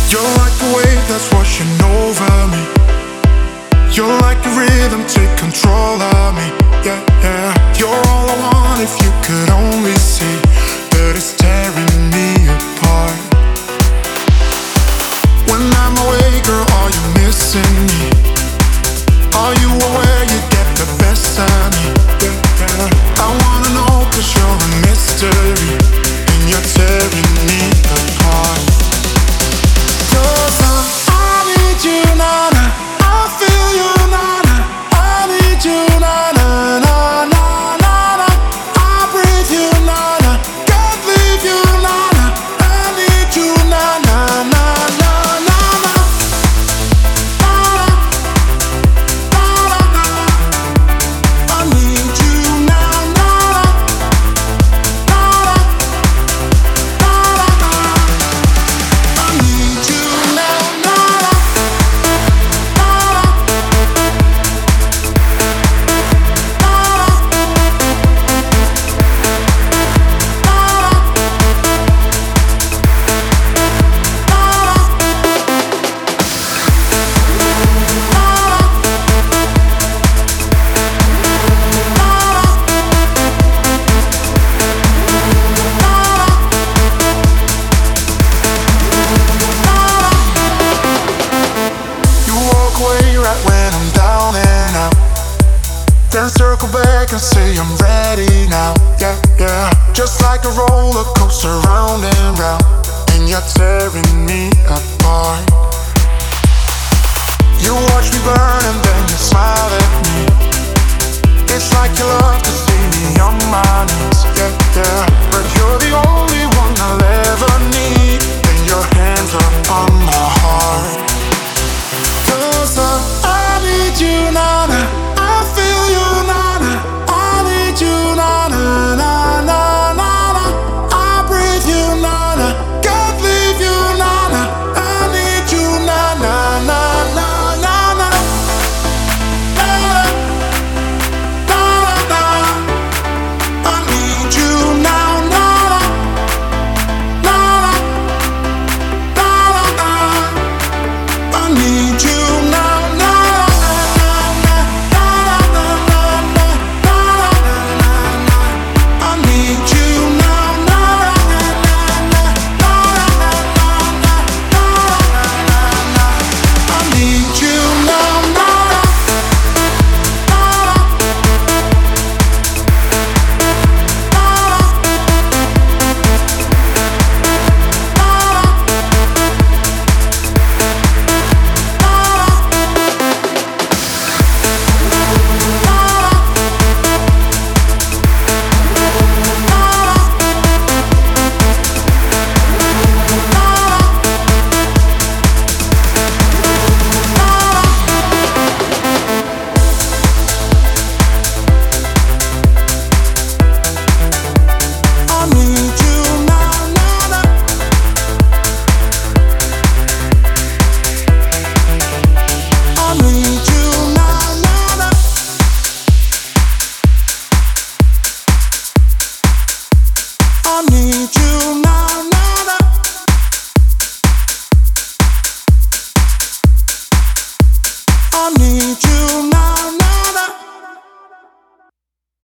You're like the wave that's washing over me. You're like the rhythm, take control of me. Yeah, yeah. You're all I want if you could only see that it's tearing me apart. When I'm away, girl, are you missing me? Are you aware you get the best of me? Yeah, yeah. I wanna know 'cause you're a mystery and you're tearing me apart. 'Cause I need you, na-na. I feel you, na-na. I need you, na-na, na-na, na-na. I breathe you, na-na. Can't leave you, na-na. I need you, na-na, na-na, na-na. I need you now, na-na. I need you now, na-na. You walk away right when I'm down and out, then circle back and say I'm ready now. Yeah, yeah. Just like a roller coaster round and round, and you're tearing me apart. You watch me burn and then you smile at me. It's like you love to see me on my knees. Yeah, yeah. But you're the only one I'll ever need, and your hands are on my heart. 'Cause I need you, na-na. I feel you, na-na. I need you, na-na, na-na, na-na. I breathe you, na-na. Can't leave you, na-na. I need you, na-na, na-na, na-na. Na-na, na-na. I need you now, na-na. Na-na, na-na. I need you now, na-na. I need you now, I need you now, I need